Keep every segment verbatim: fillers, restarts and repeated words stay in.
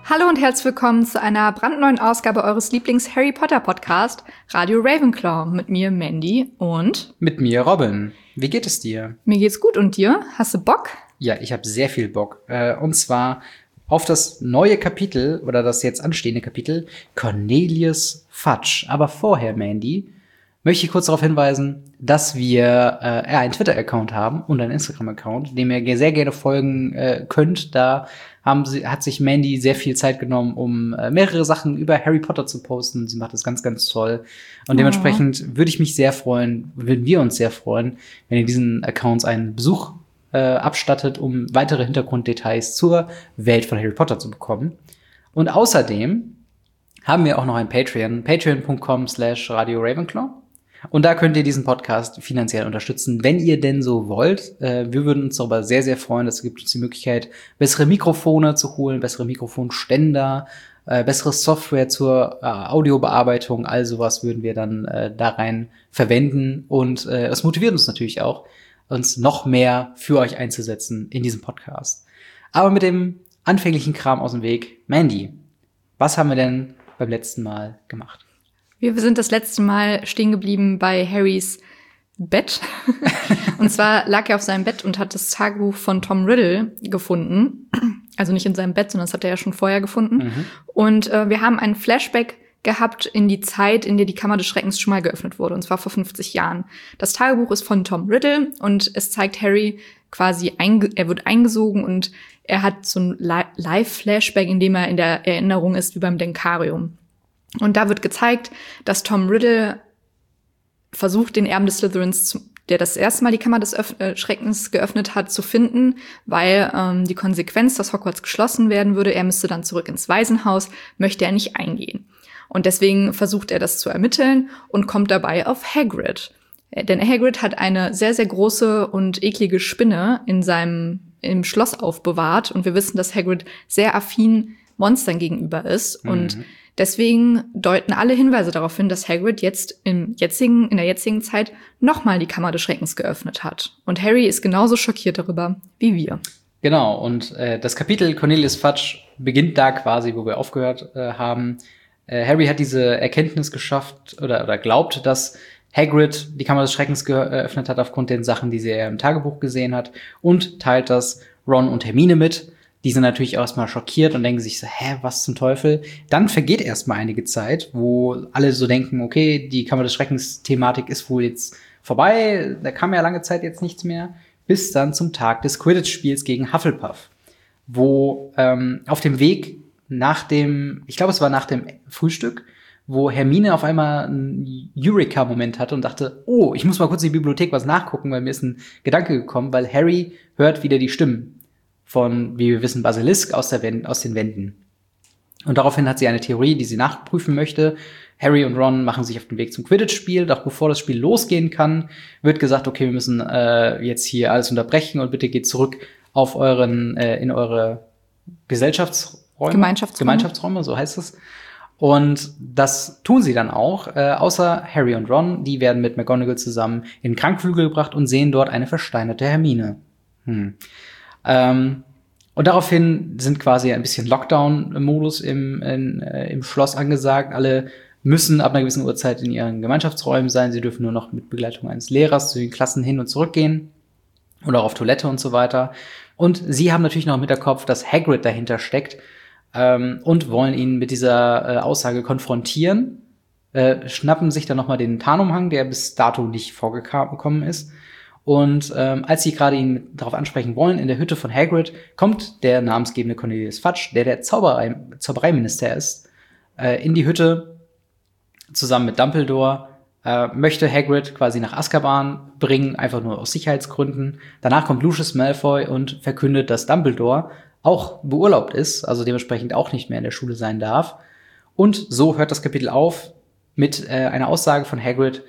Hallo und herzlich willkommen zu einer brandneuen Ausgabe eures Lieblings-Harry Potter-Podcast, Radio Ravenclaw, mit mir Mandy und mit mir Robin. Wie geht es dir? Mir geht's gut, und dir? Hast du Bock? Ja, ich habe sehr viel Bock. Äh, und zwar auf das neue Kapitel oder das jetzt anstehende Kapitel Cornelius Fudge. Aber vorher, Mandy, möchte ich kurz darauf hinweisen, dass wir äh, einen Twitter-Account haben und einen Instagram-Account, dem ihr sehr gerne folgen äh, könnt. Da haben sie, hat sich Mandy sehr viel Zeit genommen, um äh, mehrere Sachen über Harry Potter zu posten. Sie macht das ganz, ganz toll. Und oh. dementsprechend würde ich mich sehr freuen, würden wir uns sehr freuen, wenn ihr diesen Accounts einen Besuch äh, abstattet, um weitere Hintergrunddetails zur Welt von Harry Potter zu bekommen. Und außerdem haben wir auch noch ein Patreon, patreon punkt com slash Radio Ravenclaw. Und da könnt ihr diesen Podcast finanziell unterstützen, wenn ihr denn so wollt. Äh, wir würden uns darüber sehr, sehr freuen. Das gibt uns die Möglichkeit, bessere Mikrofone zu holen, bessere Mikrofonständer, äh, bessere Software zur äh, Audiobearbeitung. All sowas würden wir dann äh, da rein verwenden. Und äh, es motiviert uns natürlich auch, uns noch mehr für euch einzusetzen in diesem Podcast. Aber mit dem anfänglichen Kram aus dem Weg. Mandy, was haben wir denn beim letzten Mal gemacht? Wir sind das letzte Mal stehen geblieben bei Harrys Bett. Und zwar lag er auf seinem Bett und hat das Tagebuch von Tom Riddle gefunden. Also nicht in seinem Bett, sondern das hat er ja schon vorher gefunden. Mhm. Und äh, wir haben einen Flashback gehabt in die Zeit, in der die Kammer des Schreckens schon mal geöffnet wurde. Und zwar vor fünfzig Jahren. Das Tagebuch ist von Tom Riddle und es zeigt Harry quasi, einge- er wird eingesogen und er hat so ein Live-Flashback, in dem er in der Erinnerung ist, wie beim Denkarium. Und da wird gezeigt, dass Tom Riddle versucht, den Erben des Slytherins, zu, der das erste Mal die Kammer des Öff- äh, Schreckens geöffnet hat, zu finden, weil ähm, die Konsequenz, dass Hogwarts geschlossen werden würde, er müsste dann zurück ins Waisenhaus, möchte er nicht eingehen. Und deswegen versucht er das zu ermitteln und kommt dabei auf Hagrid. Denn Hagrid hat eine sehr, sehr große und eklige Spinne in seinem im Schloss aufbewahrt. Und wir wissen, dass Hagrid sehr affin Monstern gegenüber ist. Mhm. Und deswegen deuten alle Hinweise darauf hin, dass Hagrid jetzt im jetzigen, in der jetzigen Zeit nochmal die Kammer des Schreckens geöffnet hat. Und Harry ist genauso schockiert darüber wie wir. Genau, und äh, das Kapitel Cornelius Fudge beginnt da quasi, wo wir aufgehört äh, haben. Äh, Harry hat diese Erkenntnis geschafft oder, oder glaubt, dass Hagrid die Kammer des Schreckens geöffnet hat aufgrund den Sachen, die sie ja im Tagebuch gesehen hat, und teilt das Ron und Hermine mit. Die sind natürlich erstmal schockiert und denken sich so, hä, was zum Teufel? Dann vergeht erstmal einige Zeit, wo alle so denken, okay, die Kammer des Schreckens-Thematik ist wohl jetzt vorbei, da kam ja lange Zeit jetzt nichts mehr, bis dann zum Tag des Quidditch-Spiels gegen Hufflepuff, wo ähm, auf dem Weg nach dem, ich glaube, es war nach dem Frühstück, wo Hermine auf einmal einen Eureka-Moment hatte und dachte, oh, ich muss mal kurz in die Bibliothek was nachgucken, weil mir ist ein Gedanke gekommen, weil Harry hört wieder die Stimmen von, wie wir wissen, Basilisk aus, der Wend- aus den Wänden. Und daraufhin hat sie eine Theorie, die sie nachprüfen möchte. Harry und Ron machen sich auf den Weg zum Quidditch-Spiel. Doch bevor das Spiel losgehen kann, wird gesagt, okay, wir müssen äh, jetzt hier alles unterbrechen und bitte geht zurück auf euren, äh, in eure Gesellschaftsräume. Gemeinschaftsräume. Gemeinschaftsräume, so heißt es. Und das tun sie dann auch, äh, außer Harry und Ron. Die werden mit McGonagall zusammen in den Krankflügel gebracht und sehen dort eine versteinerte Hermine. Hm. Ähm, und daraufhin sind quasi ein bisschen Lockdown-Modus im, in, äh, im Schloss angesagt. Alle müssen ab einer gewissen Uhrzeit in ihren Gemeinschaftsräumen sein. Sie dürfen nur noch mit Begleitung eines Lehrers zu den Klassen hin und zurück gehen oder auch auf Toilette und so weiter. Und sie haben natürlich noch im Hinterkopf, dass Hagrid dahinter steckt, ähm, und wollen ihn mit dieser äh, Aussage konfrontieren, äh, schnappen sich dann noch mal den Tarnumhang, der bis dato nicht vorgekommen ist. Und ähm, als sie gerade ihn darauf ansprechen wollen, in der Hütte von Hagrid, kommt der namensgebende Cornelius Fudge, der der Zauberei- Zaubereiminister ist, äh, in die Hütte zusammen mit Dumbledore, äh, möchte Hagrid quasi nach Azkaban bringen, einfach nur aus Sicherheitsgründen. Danach kommt Lucius Malfoy und verkündet, dass Dumbledore auch beurlaubt ist, also dementsprechend auch nicht mehr in der Schule sein darf. Und so hört das Kapitel auf mit äh, einer Aussage von Hagrid,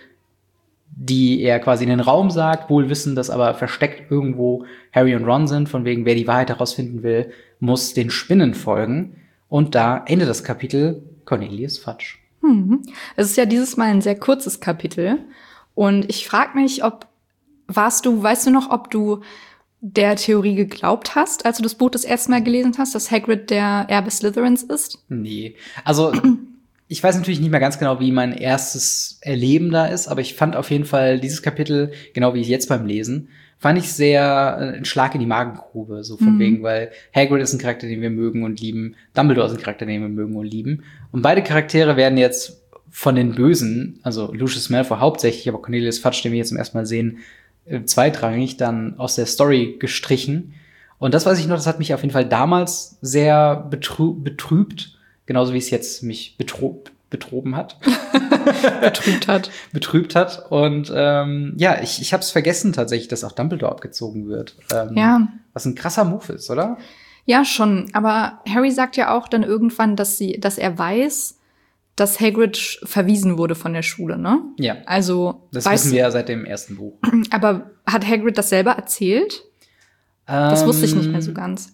die er quasi in den Raum sagt, wohl wissen, dass aber versteckt irgendwo Harry und Ron sind, von wegen, wer die Wahrheit herausfinden will, muss den Spinnen folgen. Und da endet das Kapitel Cornelius Fudge. Hm. Es ist ja dieses Mal ein sehr kurzes Kapitel. Und ich frage mich, ob, warst du, weißt du noch, ob du der Theorie geglaubt hast, als du das Buch das erste Mal gelesen hast, dass Hagrid der Erbe Slytherins ist? Nee. Also, ich weiß natürlich nicht mehr ganz genau, wie mein erstes Erleben da ist, aber ich fand auf jeden Fall dieses Kapitel, genau wie jetzt beim Lesen, fand ich sehr äh, ein Schlag in die Magengrube, so von mhm. wegen, weil Hagrid ist ein Charakter, den wir mögen und lieben, Dumbledore ist ein Charakter, den wir mögen und lieben. Und beide Charaktere werden jetzt von den Bösen, also Lucius Malfoy hauptsächlich, aber Cornelius Fudge, den wir jetzt zum ersten Mal sehen, äh, zweitrangig, dann aus der Story gestrichen. Und das weiß ich noch, das hat mich auf jeden Fall damals sehr betrü- betrübt, genauso wie es jetzt mich betro- betroben hat. betrübt hat. betrübt hat. Und ähm, ja, ich, ich habe es vergessen tatsächlich, dass auch Dumbledore abgezogen wird. Ähm, ja. Was ein krasser Move ist, oder? Ja, schon. Aber Harry sagt ja auch dann irgendwann, dass sie, dass er weiß, dass Hagrid verwiesen wurde von der Schule, ne? Ja. Also das weiß, wissen wir ja seit dem ersten Buch. Aber hat Hagrid das selber erzählt? Ähm, das wusste ich nicht mehr so ganz.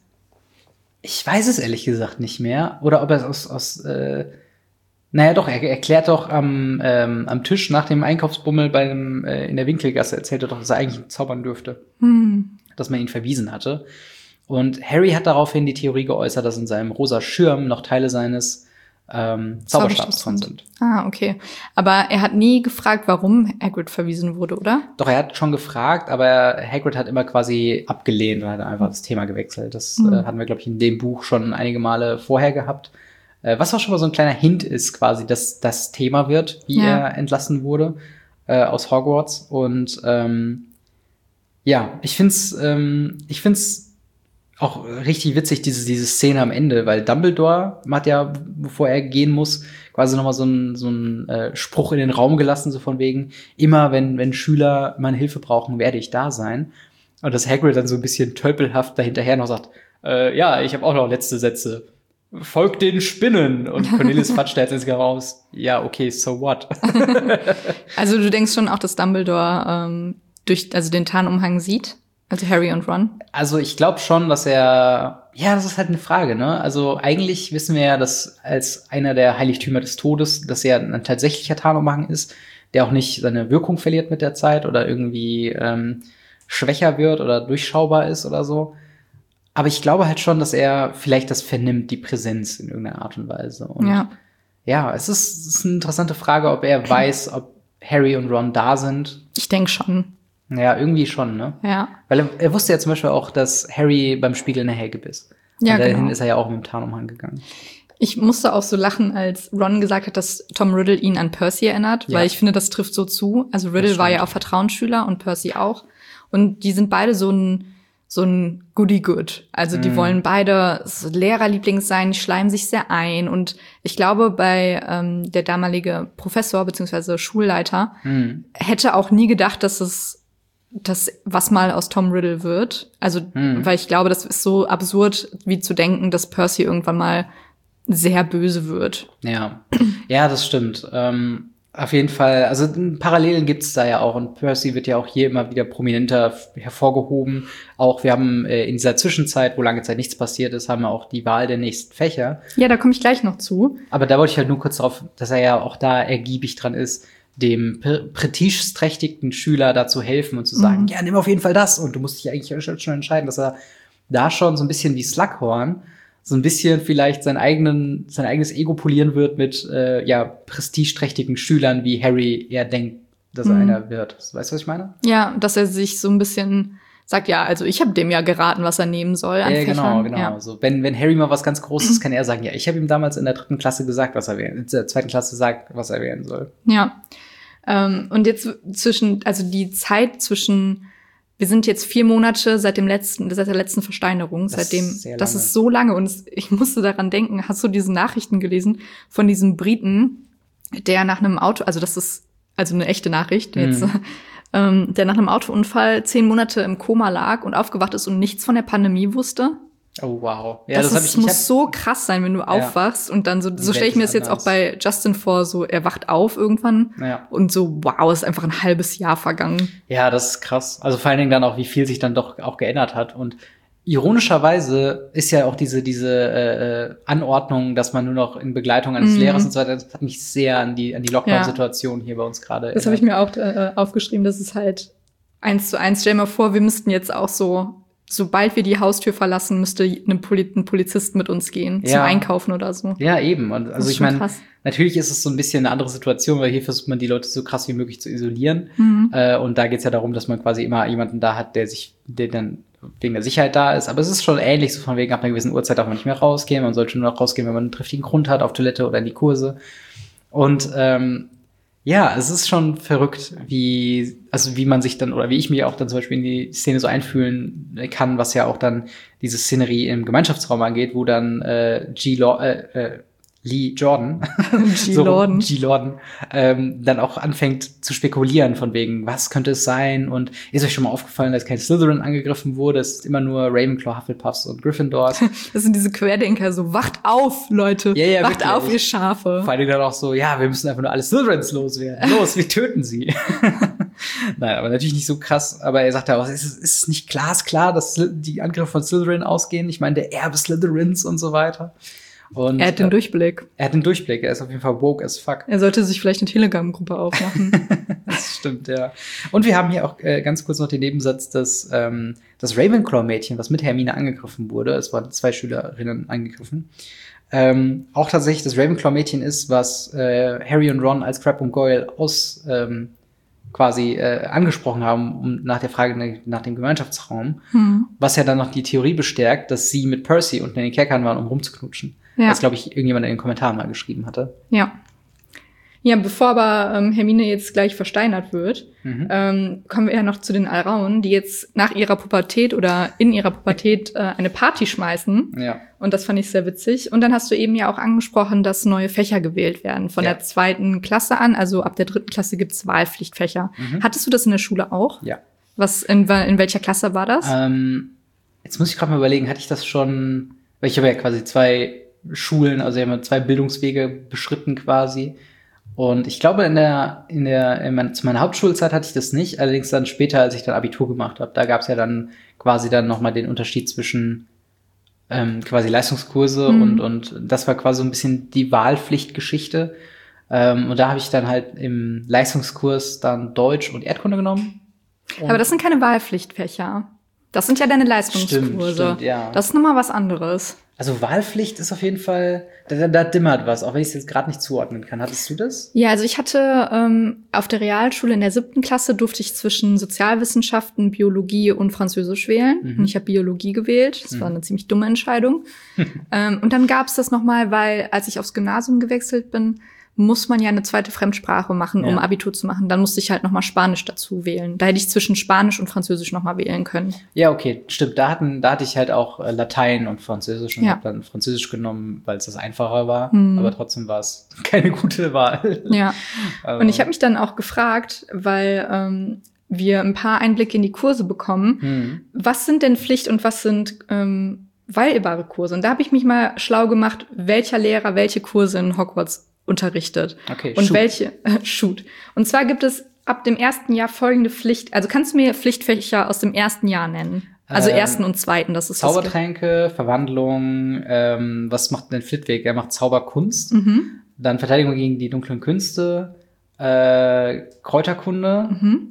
Ich weiß es ehrlich gesagt nicht mehr. Oder ob er es aus, aus äh, naja doch, er erklärt doch am, ähm, am Tisch nach dem Einkaufsbummel bei dem, äh, in der Winkelgasse, erzählt er doch, dass er eigentlich zaubern dürfte. Hm. Dass man ihn verwiesen hatte. Und Harry hat daraufhin die Theorie geäußert, dass in seinem rosa Schirm noch Teile seines ähm, Zauberstabs dran sind. Ah, okay. Aber er hat nie gefragt, warum Hagrid verwiesen wurde, oder? Doch, er hat schon gefragt, aber Hagrid hat immer quasi abgelehnt und hat einfach das Thema gewechselt. Das Mhm. äh, hatten wir, glaube ich, in dem Buch schon einige Male vorher gehabt. Äh, was auch schon mal so ein kleiner Hint ist, quasi, dass das Thema wird, wie Ja. er entlassen wurde äh, aus Hogwarts. Und ähm, ja, ich find's, ähm, ich find's auch richtig witzig, diese, diese Szene am Ende, weil Dumbledore hat ja, bevor er gehen muss, quasi nochmal so einen so einen, äh, Spruch in den Raum gelassen, so von wegen, immer wenn, wenn Schüler meine Hilfe brauchen, werde ich da sein. Und dass Hagrid dann so ein bisschen tölpelhaft dahinterher noch sagt, äh, ja, ich habe auch noch letzte Sätze. Folgt den Spinnen. Und Cornelius Fudge stellt jetzt raus, ja, okay, so what? Also du denkst schon auch, dass Dumbledore ähm, durch also den Tarnumhang sieht? Also Harry und Ron? Also ich glaube schon, dass er, ja, das ist halt eine Frage, ne? Also eigentlich wissen wir ja, dass als einer der Heiligtümer des Todes, dass er ein tatsächlicher Tarnumhang ist, der auch nicht seine Wirkung verliert mit der Zeit oder irgendwie ähm, schwächer wird oder durchschaubar ist oder so. Aber ich glaube halt schon, dass er vielleicht das vernimmt, die Präsenz in irgendeiner Art und Weise. Und ja, ja es, ist, es ist eine interessante Frage, ob er weiß, ob Harry und Ron da sind. Ich denke schon. Ja, irgendwie schon, ne? Ja. Weil er, er wusste ja zum Beispiel auch, dass Harry beim Spiegel in der Helge ist. Ja, und dahin genau. ist er ja auch mit dem Tarnumhang gegangen. Ich musste auch so lachen, als Ron gesagt hat, dass Tom Riddle ihn an Percy erinnert, Ja. weil ich finde, das trifft so zu. Also Riddle war ja auch Vertrauensschüler und Percy auch. Und die sind beide so ein so ein Goody-Good. Also die Mhm. wollen beide so Lehrerlieblings sein, die schleimen sich sehr ein. Und ich glaube, bei ähm, der damalige Professor bzw. Schulleiter Mhm. hätte auch nie gedacht, dass es das was mal aus Tom Riddle wird. Also, Mhm. weil ich glaube, das ist so absurd, wie zu denken, dass Percy irgendwann mal sehr böse wird. Ja, ja, das stimmt. Ähm, auf jeden Fall, also Parallelen gibt's da ja auch und Percy wird ja auch hier immer wieder prominenter f- hervorgehoben. Auch wir haben äh, in dieser Zwischenzeit, wo lange Zeit nichts passiert ist, haben wir auch die Wahl der nächsten Fächer. Ja, da komme ich gleich noch zu. Aber da wollte ich halt nur kurz darauf, dass er ja auch da ergiebig dran ist, dem pre- prestigeträchtigen Schüler da zu helfen und zu sagen, Mhm. ja, nimm auf jeden Fall das. Und du musst dich eigentlich schon schon entscheiden, dass er da schon so ein bisschen wie Slughorn so ein bisschen vielleicht sein eigenen, sein eigenes Ego polieren wird mit, äh, ja, prestigeträchtigen Schülern, wie Harry er denkt, dass er Mhm. einer wird. Weißt du, was ich meine? Ja, dass er sich so ein bisschen sagt, ja, also ich habe dem ja geraten, was er nehmen soll an Ja, genau, Fächern. genau. Ja. So, wenn, wenn Harry mal was ganz Großes, kann er sagen, ja, ich habe ihm damals in der dritten Klasse gesagt, was er wählen, in der zweiten Klasse sagt, was er wählen soll. Ja. Ähm, und jetzt zwischen, also die Zeit zwischen, wir sind jetzt vier Monate seit dem letzten, seit der letzten Versteinerung, Das ist seitdem, sehr das lange. ist so lange und es, ich musste daran denken, hast du diese Nachrichten gelesen von diesem Briten, der nach einem Auto, also das ist also eine echte Nachricht jetzt, Mhm. ähm, der nach einem Autounfall zehn Monate im Koma lag und aufgewacht ist und nichts von der Pandemie wusste? Oh, wow. Ja, das das, habe ist, ich, ich muss hab, so krass sein, wenn du aufwachst und dann so, so Welt stelle ich mir ist das jetzt auch anders. bei Justin vor, so er wacht auf irgendwann ja. und so, wow, ist einfach ein halbes Jahr vergangen. Ja, das ist krass. Also vor allen Dingen dann auch, wie viel sich dann doch auch geändert hat. Und ironischerweise ist ja auch diese, diese äh, Anordnung, dass man nur noch in Begleitung eines Mhm. Lehrers und so weiter, das hat mich sehr an die, an die Lockdown-Situation hier bei uns gerade Das habe ich mir auch äh, aufgeschrieben, das ist halt eins zu eins. Stell dir mal vor, wir müssten jetzt auch so sobald wir die Haustür verlassen, müsste eine Poli- ein Polizist mit uns gehen, Ja. zum Einkaufen oder so. Ja, eben. Und Das also ist ich schon meine, krass. natürlich ist es so ein bisschen eine andere Situation, weil hier versucht man die Leute so krass wie möglich zu isolieren. Mhm. Äh, und da geht's ja darum, dass man quasi immer jemanden da hat, der sich, der dann wegen der Sicherheit da ist. Aber es ist schon ähnlich, so von wegen, ab einer gewissen Uhrzeit darf man nicht mehr rausgehen. Man sollte nur noch rausgehen, wenn man einen triftigen Grund hat, auf Toilette oder in die Kurse. Und ähm, ja, es ist schon verrückt, wie, also wie man sich dann, oder wie ich mich auch dann zum Beispiel in die Szene so einfühlen kann, was ja auch dann diese Szenerie im Gemeinschaftsraum angeht, wo dann äh, G. Law, äh, äh, Lee Jordan, G. Lorden. G. Lorden, ähm, dann auch anfängt zu spekulieren von wegen, was könnte es sein? Und ist euch schon mal aufgefallen, dass kein Slytherin angegriffen wurde? Es ist immer nur Ravenclaw, Hufflepuffs und Gryffindors. Das sind diese Querdenker, so wacht auf, Leute. Ja, ja, wacht wirklich. auf, ihr Schafe. Vor allem dann auch so, ja, wir müssen einfach nur alle Slytherins loswerden. Los, wir töten sie. Nein, aber natürlich nicht so krass. Aber er sagt ja auch, ist es, ist es nicht glasklar, dass die Angriffe von Slytherin ausgehen? Ich meine, der Erbe Slytherins und so weiter. Und, Er hat den äh, Durchblick. Er hat den Durchblick. Er ist auf jeden Fall woke as fuck. Er sollte sich vielleicht eine Telegram-Gruppe aufmachen. Das stimmt, ja. Und wir haben hier auch äh, ganz kurz noch den Nebensatz, dass ähm, das Ravenclaw-Mädchen, was mit Hermine angegriffen wurde, es waren zwei Schülerinnen angegriffen, ähm, auch tatsächlich das Ravenclaw-Mädchen ist, was äh, Harry und Ron als Crabbe und Goyle aus ähm, quasi äh, angesprochen haben, um nach der Frage nach, nach dem Gemeinschaftsraum, Hm. was ja dann noch die Theorie bestärkt, dass sie mit Percy unten in den Kerkern waren, um rumzuknutschen. Ja. Was, glaube ich, irgendjemand in den Kommentaren mal geschrieben hatte. Ja. Ja, bevor aber ähm, Hermine jetzt gleich versteinert wird, Mhm. ähm, kommen wir ja noch zu den Alraunen, die jetzt nach ihrer Pubertät oder in ihrer Pubertät äh, eine Party schmeißen. Ja. Und das fand ich sehr witzig. Und dann hast du eben ja auch angesprochen, dass neue Fächer gewählt werden. Von Ja. der zweiten Klasse an, also ab der dritten Klasse gibt's Wahlpflichtfächer. Mhm. Hattest du das in der Schule auch? Ja. Was, in, wa- in welcher Klasse war das? Ähm, jetzt muss ich gerade mal überlegen, hatte ich das schon, weil ich habe ja quasi zwei Schulen, also ich habe zwei Bildungswege beschritten quasi. Und ich glaube, in der, in der, in mein, zu meiner Hauptschulzeit hatte ich das nicht, allerdings dann später, als ich dann Abitur gemacht habe, da gab es ja dann quasi dann nochmal den Unterschied zwischen ähm, quasi Leistungskurse Mhm. und, und das war quasi so ein bisschen die Wahlpflichtgeschichte. Ähm, und da habe ich dann halt im Leistungskurs dann Deutsch und Erdkunde genommen. Und Aber das sind keine Wahlpflichtfächer. Das sind ja deine Leistungskurse. Stimmt, stimmt, ja. Das ist nochmal was anderes. Also Wahlpflicht ist auf jeden Fall, da, da, da dimmert was, auch wenn ich es jetzt gerade nicht zuordnen kann. Hattest du das? Ja, also ich hatte ähm, auf der Realschule in der siebten Klasse durfte ich zwischen Sozialwissenschaften, Biologie und Französisch wählen. Mhm. Und ich habe Biologie gewählt. Das Mhm. war eine ziemlich dumme Entscheidung. ähm, und dann gab es das nochmal, weil als ich aufs Gymnasium gewechselt bin, muss man ja eine zweite Fremdsprache machen, um Ja. Abitur zu machen. Dann musste ich halt nochmal Spanisch dazu wählen. Da hätte ich zwischen Spanisch und Französisch nochmal wählen können. Ja, okay, stimmt. Da hatten, da hatte ich halt auch äh, Latein und Französisch und Ja. habe dann Französisch genommen, weil es das einfacher war. Mhm. Aber trotzdem war es keine gute Wahl. Ja. Also, Und ich habe mich dann auch gefragt, weil ähm, wir ein paar Einblicke in die Kurse bekommen. hm. Was sind denn Pflicht und was sind ähm, wählbare Kurse? Und da habe ich mich mal schlau gemacht, welcher Lehrer welche Kurse in Hogwarts unterrichtet. Okay, Und shoot. welche, äh, shoot. Und zwar gibt es ab dem ersten Jahr folgende Pflicht, also kannst du mir Pflichtfächer aus dem ersten Jahr nennen? Also Ähm, ersten und zweiten, das ist das. Zaubertränke, Verwandlung, ähm, was macht denn Flitwick? Er macht Zauberkunst, Mhm. dann Verteidigung gegen die dunklen Künste, äh, Kräuterkunde, Mhm.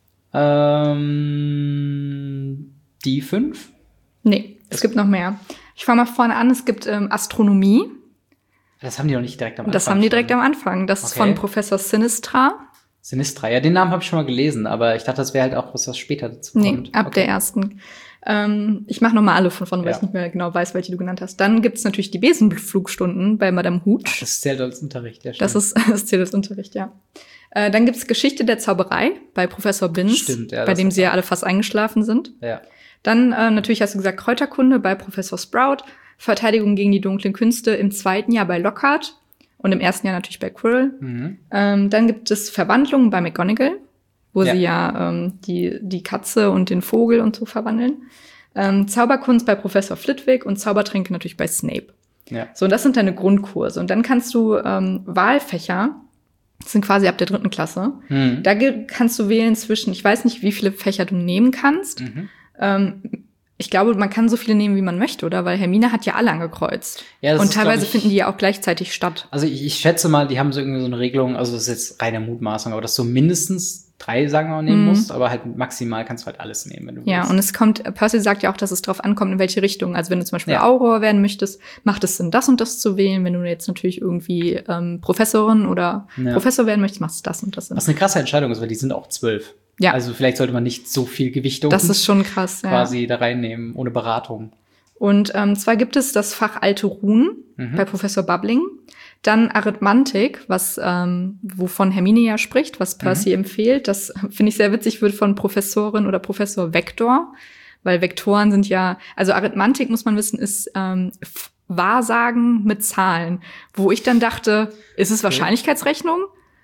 ähm, die fünf. Nee, es gibt noch mehr. Ich fange mal vorne an, es gibt ähm, Astronomie. Das haben die noch nicht direkt am Anfang. Und das haben die direkt schon. am Anfang. Das ist Okay. von Professor Sinistra. Sinistra. Ja, den Namen habe ich schon mal gelesen, aber ich dachte, das wäre halt auch was, was später dazu Nee, kommt. ab Okay. der ersten. Ähm, ich mache noch mal alle von vorne, weil Ja. ich nicht mehr genau weiß, welche du genannt hast. Dann gibt's natürlich die Besenflugstunden bei Madame Hooch. Das zählt als Unterricht, ja, Das stimmt. ist das Ziel des Unterrichts, ja. Äh, dann gibt's Geschichte der Zauberei bei Professor Binz, Stimmt, ja, bei das dem ist sie ja auch- alle fast eingeschlafen sind. Ja. Dann äh, natürlich hast du gesagt Kräuterkunde bei Professor Sprout, Verteidigung gegen die dunklen Künste im zweiten Jahr bei Lockhart und im ersten Jahr natürlich bei Quirrell. Mhm. Ähm, dann gibt es Verwandlungen bei McGonagall, wo Ja. sie ja ähm, die, die Katze und den Vogel und so verwandeln. Ähm, Zauberkunst bei Professor Flitwick und Zaubertränke natürlich bei Snape. Ja. So, und das sind deine Grundkurse. Und dann kannst du ähm, Wahlfächer, das sind quasi ab der dritten Klasse, Mhm. da ge- kannst du wählen zwischen, ich weiß nicht, wie viele Fächer du nehmen kannst. Mhm. Ähm, ich glaube, man kann so viele nehmen, wie man möchte, oder? Weil Hermine hat ja alle angekreuzt. Ja, das und ist, glaub teilweise ich- finden die ja auch gleichzeitig statt. Also ich, ich schätze mal, die haben so irgendwie so eine Regelung, also das ist jetzt reine Mutmaßung, aber dass so mindestens drei, sagen wir mal, nehmen Mhm. musst, aber halt maximal kannst du halt alles nehmen, wenn du Ja, willst. und es kommt, Percy sagt ja auch, dass es drauf ankommt, in welche Richtung. Also wenn du zum Beispiel Ja. Auror werden möchtest, macht es Sinn, das und das zu wählen. Wenn du jetzt natürlich irgendwie ähm, Professorin oder Ja. Professor werden möchtest, macht es das und das Sinn. Was eine krasse Entscheidung ist, weil die sind auch zwölf. Ja. Also vielleicht sollte man nicht so viel Gewichtung Das ist schon krass, ja. quasi da reinnehmen, ohne Beratung. Und ähm, zwar gibt es das Fach Alte Runen Mhm. bei Professor Bubbling. Dann Arithmantik, was ähm, wovon Hermine ja spricht, was Percy Mhm. empfiehlt. Das finde ich sehr witzig, wird von Professorin oder Professor Vektor, weil Vektoren sind ja, also Arithmantik, muss man wissen, ist ähm, F- Wahrsagen mit Zahlen, wo ich dann dachte, ist es Wahrscheinlichkeitsrechnung?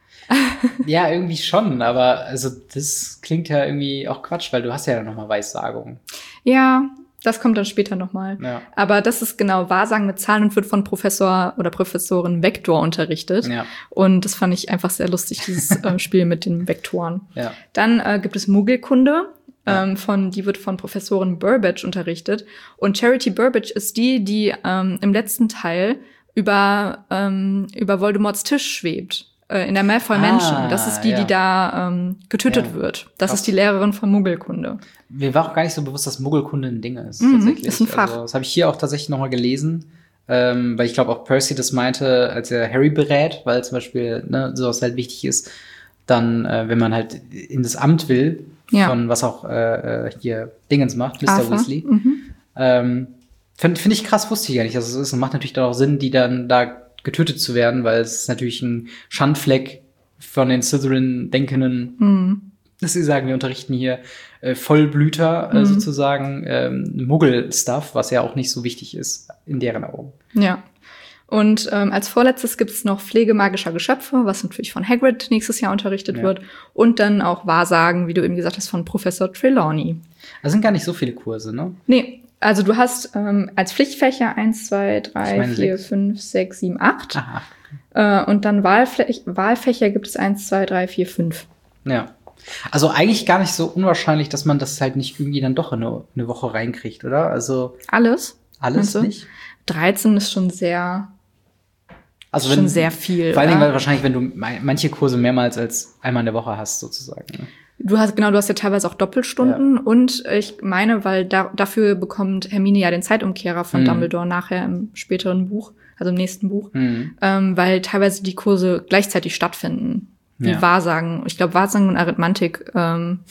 Ja, irgendwie schon, aber also das klingt ja irgendwie auch Quatsch, weil du hast ja noch mal Weissagung. Ja, das kommt dann später nochmal. Ja. Aber das ist genau Wahrsagen mit Zahlen und wird von Professor oder Professorin Vektor unterrichtet. Ja. Und das fand ich einfach sehr lustig, dieses äh, Spiel mit den Vektoren. Ja. Dann äh, gibt es Muggelkunde. Ja. Ähm, von, die wird von Professorin Burbage unterrichtet. Und Charity Burbage ist die, die ähm, im letzten Teil über, ähm, über Voldemorts Tisch schwebt. Äh, in der Malfoy Ah, Mansion. Das ist die, ja. die da ähm, getötet Ja. wird. Das Krass. ist die Lehrerin von Muggelkunde. Mir war auch gar nicht so bewusst, dass Muggelkunde ein Ding ist. Mhm, tatsächlich. ist ein Fach. Also, das habe ich hier auch tatsächlich noch mal gelesen, ähm, weil ich glaube auch Percy das meinte, als er Harry berät, weil zum Beispiel ne, sowas halt wichtig ist, dann, äh, wenn man halt in das Amt will, Ja. von was auch äh, äh, hier Dingens macht, Mister Arthur. Weasley. Mhm. Ähm, Finde find ich krass, wusste ich gar nicht, dass es ist. Und macht natürlich dann auch Sinn, die dann da getötet zu werden, weil es ist natürlich ein Schandfleck von den Slytherin-Denkenden, Mhm. dass sie sagen, wir unterrichten hier äh, Vollblüter äh, Mhm. sozusagen, ähm, Muggel-Stuff, was ja auch nicht so wichtig ist in deren Augen. Ja. Und ähm, als vorletztes gibt es noch Pflege magischer Geschöpfe, was natürlich von Hagrid nächstes Jahr unterrichtet Ja. wird. Und dann auch Wahrsagen, wie du eben gesagt hast, von Professor Trelawney. Das sind gar nicht so viele Kurse, ne? Nee, also du hast ähm, als Pflichtfächer eins, zwei, drei, Ich meine vier, sechs. fünf, sechs, sieben, acht. Aha. Äh, und dann Wahlfläch Wahlfächer gibt es eins, zwei, drei, vier, fünf. Ja. Also eigentlich gar nicht so unwahrscheinlich, dass man das halt nicht irgendwie dann doch in eine, eine Woche reinkriegt, oder? Also Alles? alles Meinst du? nicht? dreizehn ist schon sehr, Also schon sehr viel. Vor allen Dingen, oder? weil wahrscheinlich, wenn du me- manche Kurse mehrmals als einmal in der Woche hast, sozusagen. Ne? Du hast, genau, du hast ja teilweise auch Doppelstunden. Und ich meine, weil da, dafür bekommt Hermine ja den Zeitumkehrer von Mhm. Dumbledore nachher im späteren Buch, also im nächsten Buch. Mhm. Ähm, weil teilweise die Kurse gleichzeitig stattfinden. Wie Ja. Wahrsagen. Ich glaube, Wahrsagen und Arithmantik ähm,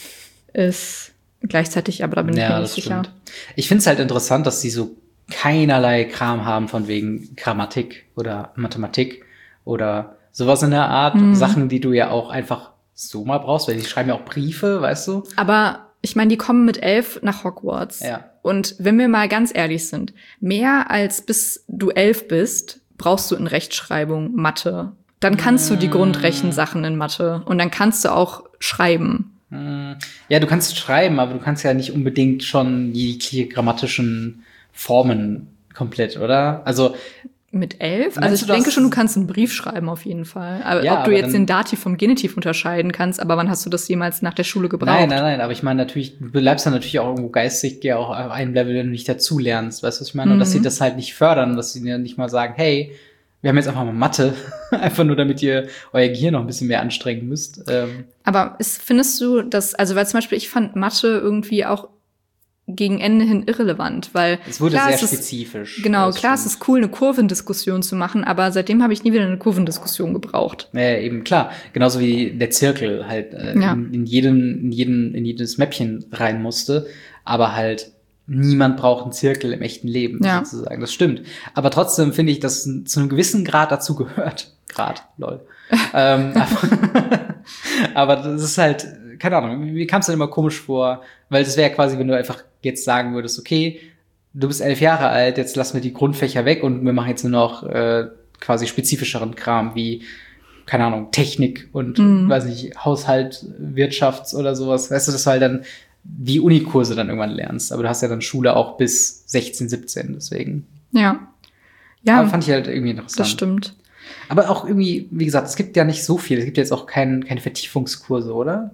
ist gleichzeitig, aber da bin ich mir nicht sicher. stimmt. Ich finde es halt interessant, dass sie so keinerlei Kram haben von wegen Grammatik oder Mathematik oder sowas in der Art. Mhm. Sachen, die du ja auch einfach so mal brauchst, weil die schreiben ja auch Briefe, weißt du? Aber ich meine, die kommen mit elf nach Hogwarts. Ja. Und wenn wir mal ganz ehrlich sind, mehr als bis du elf bist, brauchst du in Rechtschreibung Mathe. Dann kannst du die Mm. Grundrechensachen in Mathe und dann kannst du auch schreiben. Hm. Ja, du kannst schreiben, aber du kannst ja nicht unbedingt schon die grammatischen Formen komplett, oder? Also, Mit elf? Meinst Also ich du, du denke hast- schon, du kannst einen Brief schreiben auf jeden Fall. Aber Ja, ob du aber jetzt dann- den Dativ vom Genitiv unterscheiden kannst, aber wann hast du das jemals nach der Schule gebraucht? nein, nein, nein, aber ich meine natürlich, du bleibst dann natürlich auch irgendwo geistig, ja auch auf einem Level, wenn du nicht dazu lernst, weißt du, was ich meine? Und dass Mhm. sie das halt nicht fördern, dass sie dir nicht mal sagen, hey, wir haben jetzt einfach mal Mathe, einfach nur damit ihr euer Gehirn noch ein bisschen mehr anstrengen müsst. Ähm, Aber ist, findest du das, also weil zum Beispiel ich fand Mathe irgendwie auch gegen Ende hin irrelevant, weil es wurde klar, sehr es ist, spezifisch. Genau, Das klar, es stimmt. ist cool, eine Kurvendiskussion zu machen, aber seitdem habe ich nie wieder eine Kurvendiskussion gebraucht. Ja, eben klar. Genauso wie der Zirkel halt äh, Ja. in, in jedem, in jedem, in jedes Mäppchen rein musste, aber halt niemand braucht einen Zirkel im echten Leben, Ja. sozusagen. Das stimmt. Aber trotzdem finde ich, dass es zu einem gewissen Grad dazu gehört. Grad, lol. ähm, aber, aber das ist halt, keine Ahnung, mir kam es dann immer komisch vor, weil das wäre quasi, wenn du einfach jetzt sagen würdest, okay, du bist elf Jahre alt, jetzt lassen wir die Grundfächer weg und wir machen jetzt nur noch äh, quasi spezifischeren Kram wie, keine Ahnung, Technik und, Mhm. weiß nicht, Haushalt, Wirtschafts- oder sowas. Weißt du, dass du halt dann die Unikurse dann irgendwann lernst. Aber du hast ja dann Schule auch bis sechzehn, siebzehn, deswegen. Ja. Ja, Aber fand ich halt irgendwie interessant. das stimmt. Aber auch irgendwie, wie gesagt, es gibt ja nicht so viel. Es gibt jetzt auch kein, keine Vertiefungskurse, oder?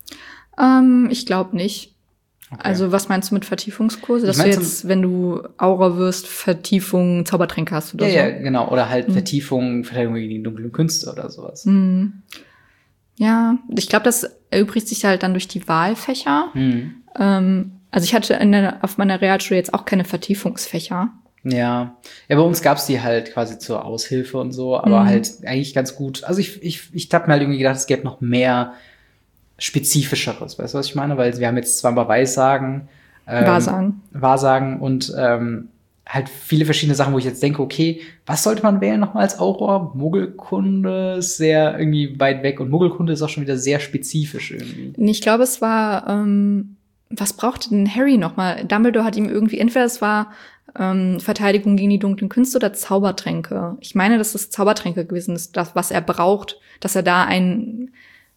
Ähm, ich glaube nicht. Okay. Also was meinst du mit Vertiefungskurse? Dass Ich mein du zum- jetzt, wenn du Aura wirst, Vertiefung, Zaubertränke hast oder ja, so? ja, genau. Oder halt Mhm. Vertiefung, Verteidigung gegen die dunklen Künste oder sowas. Mhm. Ja, ich glaube, das erübrigt sich halt dann durch die Wahlfächer. Hm. Ähm, also ich hatte in der, auf meiner Realschule jetzt auch keine Vertiefungsfächer. Ja. Ja, bei uns gab's die halt quasi zur Aushilfe und so, aber Mhm. halt eigentlich ganz gut. Also ich, ich, ich hab mir halt irgendwie gedacht, es gäbe noch mehr Spezifischeres, weißt du, was ich meine? Weil wir haben jetzt zweimal Weissagen, ähm, Wahrsagen. Wahrsagen und ähm, halt viele verschiedene Sachen, wo ich jetzt denke, okay, was sollte man wählen nochmal als Auror? Muggelkunde ist sehr irgendwie weit weg und Muggelkunde ist auch schon wieder sehr spezifisch irgendwie. Nee, ich glaube, es war, ähm, was brauchte denn Harry nochmal? Dumbledore hat ihm irgendwie, entweder es war ähm, Verteidigung gegen die dunklen Künste oder Zaubertränke. Ich meine, dass es Zaubertränke gewesen ist, das, was er braucht, dass er da einen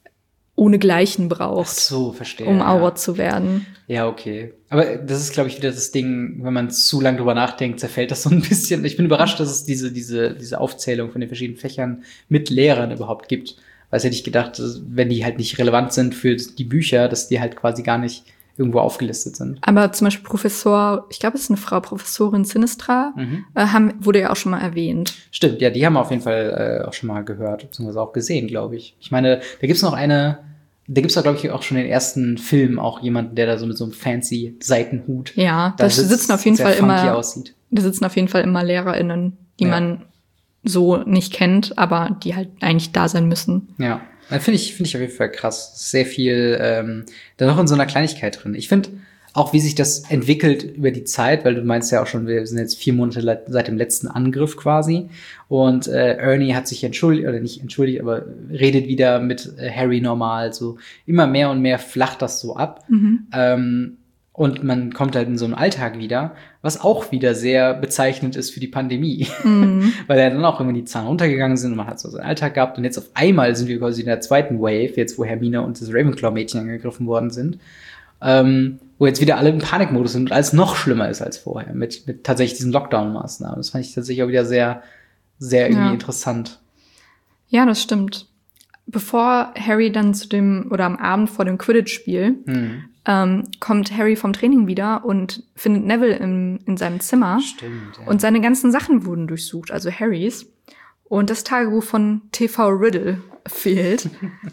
ohnegleichen braucht, Ach so, verstehe. um Auror ja. zu werden. Ja, okay. Aber das ist, glaube ich, wieder das Ding, wenn man zu lange drüber nachdenkt, zerfällt das so ein bisschen. Ich bin überrascht, dass es diese, diese, diese Aufzählung von den verschiedenen Fächern mit Lehrern überhaupt gibt. Weil es hätte ich gedacht, dass, wenn die halt nicht relevant sind für die Bücher, dass die halt quasi gar nicht irgendwo aufgelistet sind. Aber zum Beispiel Professor, ich glaube, es ist eine Frau, Professorin Sinistra, Mhm. äh, haben, wurde ja auch schon mal erwähnt. Stimmt, ja, die haben wir auf jeden Fall äh, auch schon mal gehört, beziehungsweise auch gesehen, glaube ich. Ich meine, da gibt's noch eine, da gibt's doch, glaube ich, auch schon den ersten Film, auch jemanden, der da so mit so einem fancy Seitenhut Ja, da da sitzt, sitzen auf jeden sehr Fall funky immer, aussieht. da sitzen auf jeden Fall immer LehrerInnen, die Ja. man so nicht kennt, aber die halt eigentlich da sein müssen. Ja, finde ich, finde ich auf jeden Fall krass. Sehr viel ähm, da noch in so einer Kleinigkeit drin. Ich finde auch, wie sich das entwickelt über die Zeit, weil du meinst ja auch schon, wir sind jetzt vier Monate le- seit dem letzten Angriff quasi. Und äh, Ernie hat sich entschuldigt, oder nicht entschuldigt, aber redet wieder mit äh, Harry normal. So immer mehr und mehr flacht das so ab. Mhm. Ähm, und man kommt halt in so einen Alltag wieder, was auch wieder sehr bezeichnend ist für die Pandemie. Mhm. Weil ja dann auch immer die Zahlen runtergegangen sind und man hat so seinen Alltag gehabt. Und jetzt auf einmal sind wir quasi in der zweiten Wave, jetzt wo Hermine und das Ravenclaw-Mädchen angegriffen worden sind. Ähm, wo jetzt wieder alle im Panikmodus sind und alles noch schlimmer ist als vorher mit, mit tatsächlich diesen Lockdown-Maßnahmen. Das fand ich tatsächlich auch wieder sehr, sehr irgendwie Ja. interessant. Ja, das stimmt. Bevor Harry dann zu dem, oder am Abend vor dem Quidditch-Spiel, Hm. ähm, kommt Harry vom Training wieder und findet Neville in, in seinem Zimmer. Stimmt, ja. Und seine ganzen Sachen wurden durchsucht, also Harrys. Und das Tagebuch von T V Riddle fehlt.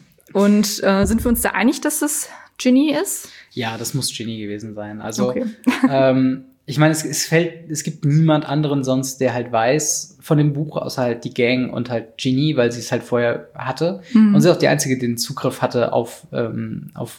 Und äh, sind wir uns da einig, dass es Ginny ist? Ja, das muss Ginny gewesen sein. Also, Okay. ähm, ich meine, es, es fällt, es gibt niemand anderen sonst, der halt weiß von dem Buch, außer halt die Gang und halt Ginny, weil sie es halt vorher hatte. Mhm. Und sie ist auch die einzige, die den Zugriff hatte auf, ähm, auf,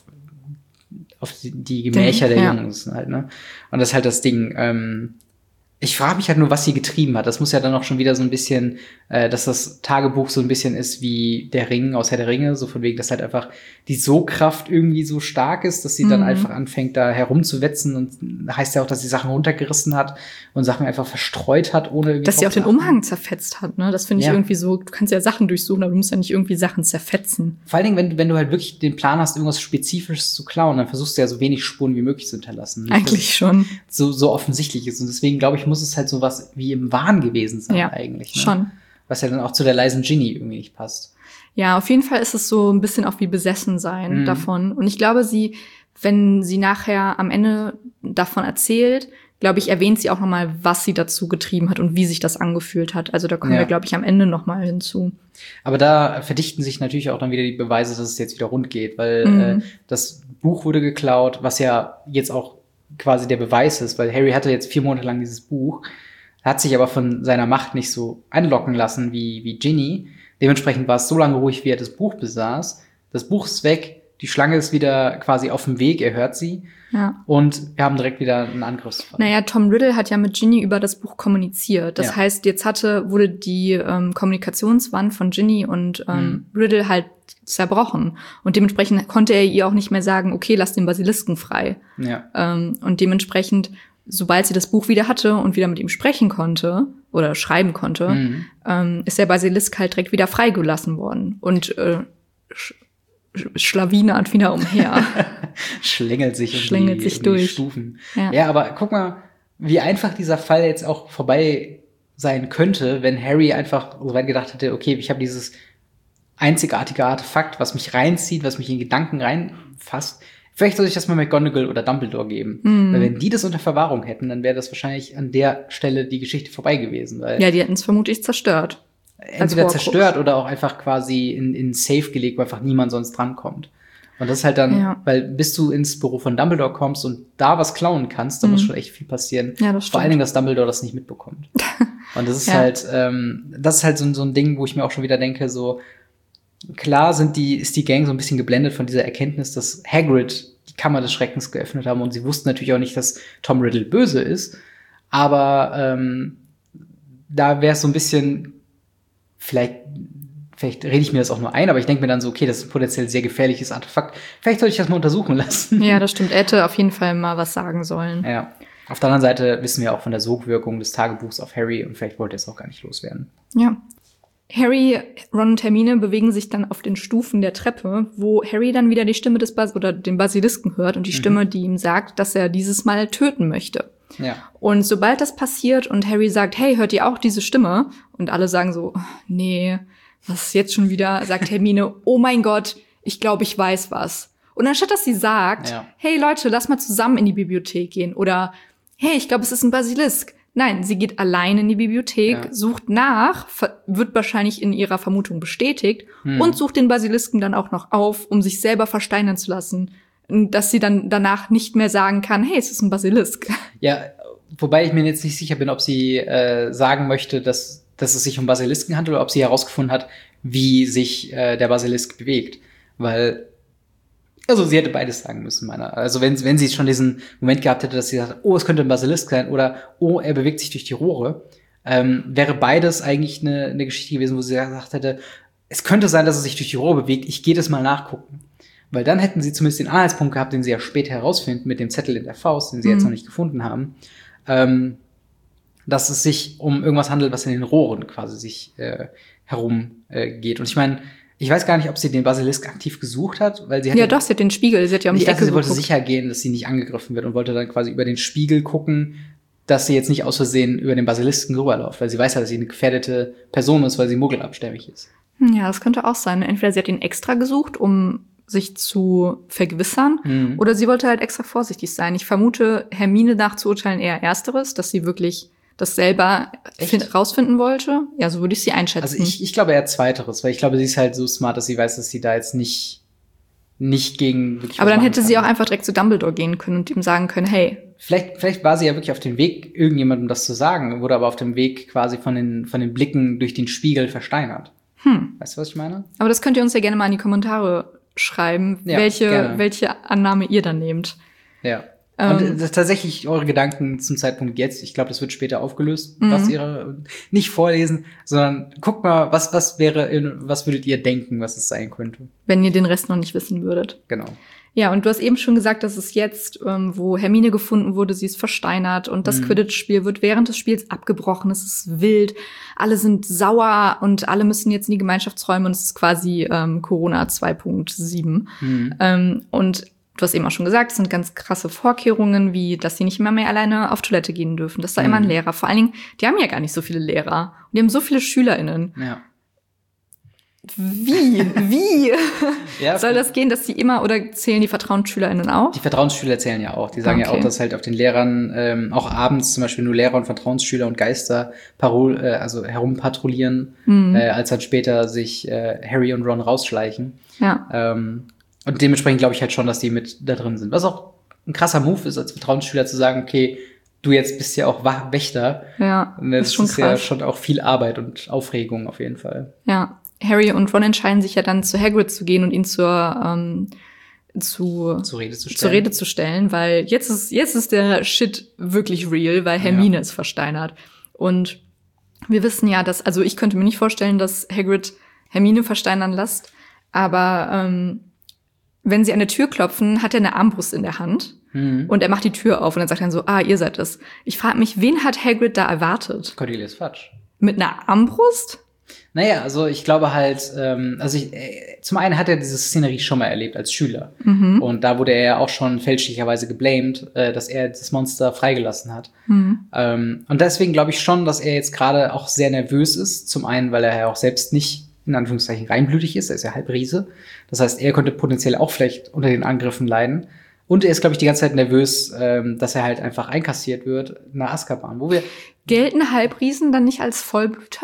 auf die, die Gemächer Den- der ja. Jungs halt, ne? Und das ist halt das Ding. Ähm, ich frage mich halt nur, was sie getrieben hat. Das muss ja dann auch schon wieder so ein bisschen, äh, dass das Tagebuch so ein bisschen ist wie der Ring aus Herr der Ringe, so von wegen, dass halt einfach die Sogkraft irgendwie so stark ist, dass sie dann Mhm. einfach anfängt, da herumzuwetzen und heißt ja auch, dass sie Sachen runtergerissen hat und Sachen einfach verstreut hat, ohne irgendwie Dass sie drauf auch den zu achten. Umhang zerfetzt hat, ne? Das finde ich Ja. irgendwie so, du kannst ja Sachen durchsuchen, aber du musst ja nicht irgendwie Sachen zerfetzen. Vor allen Dingen, wenn, du- wenn du halt wirklich den Plan hast, irgendwas Spezifisches zu klauen, dann versuchst du ja so wenig Spuren wie möglich zu hinterlassen. Nicht, dass Eigentlich schon. es so, so offensichtlich ist. Und deswegen, glaube ich, muss es halt so was wie im Wahn gewesen sein Ja, eigentlich. Ne? schon. Was ja dann auch zu der leisen Ginny irgendwie nicht passt. Ja, auf jeden Fall ist es so ein bisschen auch wie besessen sein Mhm. davon. Und ich glaube, sie, wenn sie nachher am Ende davon erzählt, glaube ich, erwähnt sie auch noch mal, was sie dazu getrieben hat und wie sich das angefühlt hat. Also da kommen Ja. wir, glaube ich, am Ende noch mal hinzu. Aber da verdichten sich natürlich auch dann wieder die Beweise, dass es jetzt wieder rund geht, weil Mhm. äh, das Buch wurde geklaut, was ja jetzt auch quasi der Beweis ist, weil Harry hatte jetzt vier Monate lang dieses Buch, hat sich aber von seiner Macht nicht so einlocken lassen wie, wie Ginny. Dementsprechend war es so lange ruhig, wie er das Buch besaß. Das Buch ist weg, die Schlange ist wieder quasi auf dem Weg, er hört sie. Ja. Und wir haben direkt wieder einen Angriffsfall. Naja, Tom Riddle hat ja mit Ginny über das Buch kommuniziert. Das Ja. heißt, jetzt hatte, wurde die ähm, Kommunikationswand von Ginny und ähm, Riddle halt zerbrochen. Und dementsprechend konnte er ihr auch nicht mehr sagen, okay, lass den Basilisken frei. Ja. Ähm, und dementsprechend, sobald sie das Buch wieder hatte und wieder mit ihm sprechen konnte oder schreiben konnte, Mhm. ähm, ist der Basilisk halt direkt wieder freigelassen worden. Und äh, sch schlawinert wieder umher. Schlängelt sich, um Schlängelt die, sich um durch. die Stufen. Ja. Ja, aber guck mal, wie einfach dieser Fall jetzt auch vorbei sein könnte, wenn Harry einfach so weit gedacht hätte, okay, ich habe dieses einzigartige Artefakt, was mich reinzieht, was mich in Gedanken reinfasst. Vielleicht soll ich das mal McGonagall oder Dumbledore geben. Mhm. Weil wenn die das unter Verwahrung hätten, dann wäre das wahrscheinlich an der Stelle die Geschichte vorbei gewesen. Weil Ja, die hätten es vermutlich zerstört. entweder zerstört oder auch einfach quasi in, in Safe gelegt, wo einfach niemand sonst drankommt. Und das ist halt dann, ja. weil bis du ins Büro von Dumbledore kommst und da was klauen kannst, da mhm. muss schon echt viel passieren. Ja, das Vor allen Dingen, dass Dumbledore das nicht mitbekommt. Und das ist ja. halt, ähm, das ist halt so, so ein Ding, wo ich mir auch schon wieder denke, so, klar sind die, ist die Gang so ein bisschen geblendet von dieser Erkenntnis, dass Hagrid die Kammer des Schreckens geöffnet haben und sie wussten natürlich auch nicht, dass Tom Riddle böse ist. Aber ähm, da wäre es so ein bisschen, vielleicht Vielleicht rede ich mir das auch nur ein, aber ich denke mir dann so, okay, das ist ein potenziell sehr gefährliches Artefakt. Vielleicht sollte ich das mal untersuchen lassen. Ja, das stimmt. Er hätte auf jeden Fall mal was sagen sollen. Ja. Auf der anderen Seite wissen wir auch von der Sogwirkung des Tagebuchs auf Harry und vielleicht wollte er es auch gar nicht loswerden. Ja. Harry, Ron und Hermine bewegen sich dann auf den Stufen der Treppe, wo Harry dann wieder die Stimme des Bas- oder den Basilisken hört und die mhm. Stimme, die ihm sagt, dass er dieses Mal töten möchte. Ja. Und sobald das passiert und Harry sagt, hey, hört ihr auch diese Stimme? Und alle sagen so, nee, was ist jetzt schon wieder? Sagt Hermine, oh mein Gott, ich glaube, ich weiß was. Und anstatt dass sie sagt, ja. hey Leute, lass mal zusammen in die Bibliothek gehen oder hey, ich glaube, es ist ein Basilisk. Nein, sie geht allein in die Bibliothek, ja. sucht nach, wird wahrscheinlich in ihrer Vermutung bestätigt hm. und sucht den Basilisken dann auch noch auf, um sich selber versteinern zu lassen, dass sie dann danach nicht mehr sagen kann, hey, es ist ein Basilisk. Ja, wobei ich mir jetzt nicht sicher bin, ob sie äh, sagen möchte, dass dass es sich um Basilisken handelt oder ob sie herausgefunden hat, wie sich äh, der Basilisk bewegt. Weil, also sie hätte beides sagen müssen, meiner. Also wenn, wenn sie schon diesen Moment gehabt hätte, dass sie sagt, oh, es könnte ein Basilisk sein oder oh, er bewegt sich durch die Rohre, ähm, wäre beides eigentlich eine, eine Geschichte gewesen, wo sie gesagt hätte, es könnte sein, dass er sich durch die Rohre bewegt, ich gehe das mal nachgucken. Weil dann hätten sie zumindest den Anhaltspunkt gehabt, den sie ja später herausfinden mit dem Zettel in der Faust, den sie mhm. jetzt noch nicht gefunden haben, ähm, dass es sich um irgendwas handelt, was in den Rohren quasi sich äh, herum äh, geht. Und ich meine, ich weiß gar nicht, ob sie den Basilisk aktiv gesucht hat, weil sie hat ja doch, sie hat den Spiegel, sie hat ja um die Ecke geguckt. Ich dachte, sie wollte sicher gehen, dass sie nicht angegriffen wird und wollte dann quasi über den Spiegel gucken, dass sie jetzt nicht aus Versehen über den Basilisken rüberläuft, weil sie weiß ja, dass sie eine gefährdete Person ist, weil sie muggelabstämmig ist. Ja, das könnte auch sein. Entweder sie hat ihn extra gesucht, um sich zu vergewissern, mhm. oder sie wollte halt extra vorsichtig sein. Ich vermute, Hermine nachzuurteilen eher Ersteres, dass sie wirklich das selber find, rausfinden wollte. Ja, so würde ich sie einschätzen. Also ich, ich glaube eher Zweiteres, weil ich glaube, sie ist halt so smart, dass sie weiß, dass sie da jetzt nicht, nicht gegen wirklich. Aber dann hätte kann. sie auch einfach direkt zu Dumbledore gehen können und ihm sagen können, hey. Vielleicht, vielleicht war sie ja wirklich auf dem Weg, irgendjemandem das zu sagen, wurde aber auf dem Weg quasi von den, von den Blicken durch den Spiegel versteinert. Hm. Weißt du, was ich meine? Aber das könnt ihr uns ja gerne mal in die Kommentare schreiben, ja, welche, gerne. welche Annahme ihr dann nehmt. Ja. Und ähm, tatsächlich eure Gedanken zum Zeitpunkt jetzt, ich glaube, das wird später aufgelöst, mhm. was ihre, nicht vorlesen, sondern guckt mal, was, was wäre, was würdet ihr denken, was es sein könnte? Wenn ihr den Rest noch nicht wissen würdet. Genau. Ja, und du hast eben schon gesagt, dass es jetzt, ähm, wo Hermine gefunden wurde, sie ist versteinert und das mhm. Quidditch-Spiel wird während des Spiels abgebrochen, es ist wild, alle sind sauer und alle müssen jetzt in die Gemeinschaftsräume und es ist quasi ähm, Corona zwei Punkt sieben. Mhm. Ähm, und du hast eben auch schon gesagt, es sind ganz krasse Vorkehrungen, wie, dass sie nicht immer mehr alleine auf Toilette gehen dürfen, dass da mhm. immer ein Lehrer, vor allen Dingen, die haben ja gar nicht so viele Lehrer. Und die haben so viele SchülerInnen. Ja. Wie? Wie? Ja, soll das gehen, dass die immer, oder zählen die VertrauensschülerInnen auch? Die Vertrauensschüler zählen ja auch. Die sagen okay. ja auch, dass halt auf den Lehrern, ähm, auch abends zum Beispiel nur Lehrer und Vertrauensschüler und Geister parol, äh, also herumpatrouillieren, mhm. äh, als dann später sich äh, Harry und Ron rausschleichen. Ja. Ähm, Und dementsprechend glaube ich halt schon, dass die mit da drin sind. Was auch ein krasser Move ist, als Vertrauensschüler zu sagen, okay, du jetzt bist ja auch Wächter. Ja, und das ist, schon ist ja schon auch viel Arbeit und Aufregung auf jeden Fall. Ja, Harry und Ron entscheiden sich ja dann zu Hagrid zu gehen und ihn zur ähm, zu zur Rede zu stellen. zur Rede zu stellen, weil jetzt ist jetzt ist der Shit wirklich real, weil Hermine ja. ist versteinert. Und wir wissen ja, dass, also ich könnte mir nicht vorstellen, dass Hagrid Hermine versteinern lässt, aber ähm, wenn sie an der Tür klopfen, hat er eine Armbrust in der Hand. Mhm. Und er macht die Tür auf und dann sagt er so, ah, ihr seid es. Ich frage mich, wen hat Hagrid da erwartet? Cornelius Fudge. Mit einer Armbrust? Naja, also ich glaube halt, ähm, also ich, äh, zum einen hat er diese Szenerie schon mal erlebt als Schüler. Mhm. Und da wurde er ja auch schon fälschlicherweise geblamed, äh, dass er das Monster freigelassen hat. Mhm. Ähm, und deswegen glaube ich schon, dass er jetzt gerade auch sehr nervös ist. Zum einen, weil er ja auch selbst nicht in Anführungszeichen reinblütig ist, er ist ja halb Riese. Das heißt, er könnte potenziell auch vielleicht unter den Angriffen leiden. Und er ist, glaube ich, die ganze Zeit nervös, ähm, dass er halt einfach einkassiert wird nach Azkaban, wo wir Gelten Halbriesen dann nicht als Vollblüter?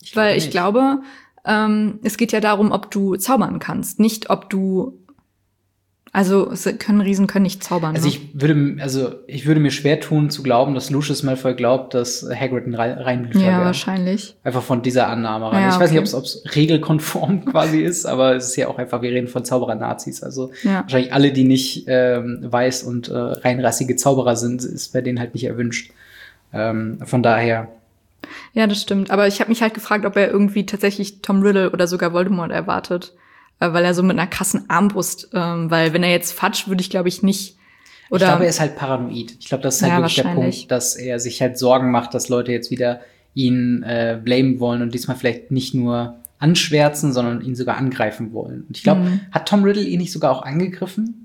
Ich glaube Weil ich nicht. glaube, ähm, es geht ja darum, ob du zaubern kannst, nicht ob du. Also es können Riesen können nicht zaubern. Also ne? ich würde, also ich würde mir schwer tun zu glauben, dass Lucius Malfoy glaubt, dass Hagrid ein Re- Reinblüter Ja, wäre. wahrscheinlich. Einfach von dieser Annahme rein. Ja, ich weiß okay. nicht, ob es regelkonform quasi ist, aber es ist ja auch einfach, wir reden von Zauberer-Nazis. Also Ja. wahrscheinlich alle, die nicht ähm, weiß und äh, reinrassige Zauberer sind, ist bei denen halt nicht erwünscht. Ähm, von daher. Ja, das stimmt. Aber ich habe mich halt gefragt, ob er irgendwie tatsächlich Tom Riddle oder sogar Voldemort erwartet. Äh, weil er so mit einer krassen Armbrust, ähm, weil wenn er jetzt Fatsch, würde ich glaube ich nicht. Oder Ich glaube, er ist halt paranoid. Ich glaube, das ist halt Ja, wirklich der wahrscheinlich. Punkt, dass er sich halt Sorgen macht, dass Leute jetzt wieder ihn äh, blamen wollen und diesmal vielleicht nicht nur anschwärzen, sondern ihn sogar angreifen wollen. Und ich glaube, Mhm. hat Tom Riddle ihn nicht sogar auch angegriffen?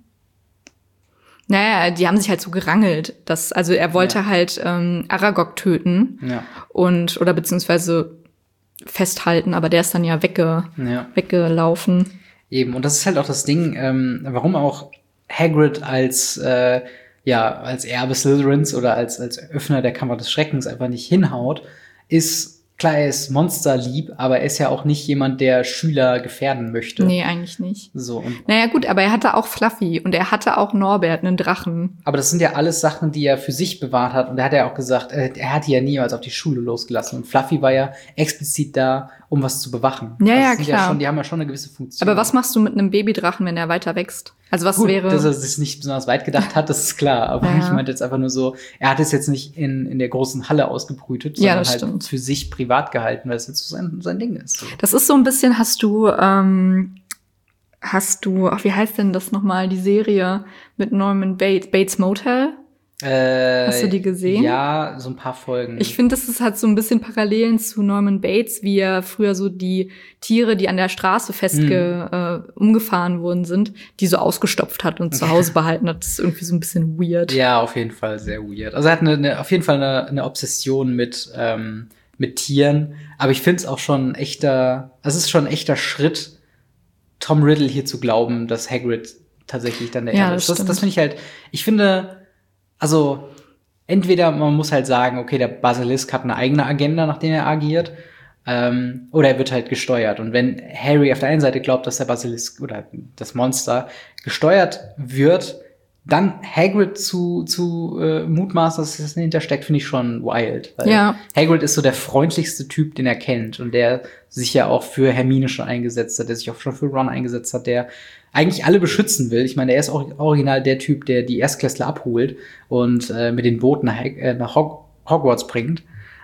naja, die haben sich halt so gerangelt. Dass, also er wollte Ja. halt ähm, Aragog töten Ja. und oder beziehungsweise festhalten, aber der ist dann ja wegge, Ja. weggelaufen. Eben, und das ist halt auch das Ding, ähm, warum auch Hagrid als, äh, ja, als Erbe Slytherins oder als, als Öffner der Kammer des Schreckens einfach nicht hinhaut, ist, klar, er ist monsterlieb, aber er ist ja auch nicht jemand, der Schüler gefährden möchte. Nee, eigentlich nicht. So, und, Naja, gut, aber er hatte auch Fluffy und er hatte auch Norbert, einen Drachen. aber das sind ja alles Sachen, die er für sich bewahrt hat. Und er hat ja auch gesagt, äh, er hat die ja niemals auf die Schule losgelassen. Und Fluffy war ja explizit da, um was zu bewachen. Ja, Also ja, das sind klar. schon, die haben ja schon eine gewisse Funktion. Aber was machst du mit einem Babydrachen, wenn er weiter wächst? Also was Gut, wäre. dass er sich nicht besonders weit gedacht hat, das ist klar. Aber Ja. ich meinte jetzt einfach nur so, er hat es jetzt nicht in, in der großen Halle ausgebrütet, Ja, sondern das halt stimmt. für sich privat gehalten, weil es jetzt so sein, sein Ding ist. So. Das ist so ein bisschen, hast du, ähm, hast du, ach, wie heißt denn das nochmal, die Serie mit Norman Bates, Bates Motel? Äh, Hast du die gesehen? Ja, so ein paar Folgen. Ich finde, das ist halt so ein bisschen Parallelen zu Norman Bates, wie er früher so die Tiere, die an der Straße festge, äh, umgefahren worden sind, die so ausgestopft hat und zu Hause behalten hat. Das ist irgendwie so ein bisschen weird. Ja, auf jeden Fall sehr weird. Also er hat eine, eine, auf jeden Fall eine, eine Obsession mit, ähm, mit Tieren. Aber ich finde es auch schon ein echter, also es ist schon ein echter Schritt, Tom Riddle hier zu glauben, dass Hagrid tatsächlich dann der Ja, Erbe das ist. Das, stimmt. das finde ich halt, ich finde, also entweder man muss halt sagen, okay, der Basilisk hat eine eigene Agenda, nach der er agiert, ähm, oder er wird halt gesteuert. Und wenn Harry auf der einen Seite glaubt, dass der Basilisk oder das Monster gesteuert wird, dann Hagrid zu, zu äh, mutmaßen, dass das dahinter steckt, finde ich schon wild. Weil Ja. Hagrid ist so der freundlichste Typ, den er kennt und der sich ja auch für Hermine schon eingesetzt hat, der sich auch schon für Ron eingesetzt hat, der eigentlich alle beschützen will. Ich meine, er ist auch original der Typ, der die Erstklässler abholt und äh, mit den Booten nach, Hag- äh, nach Hog- Hogwarts bringt.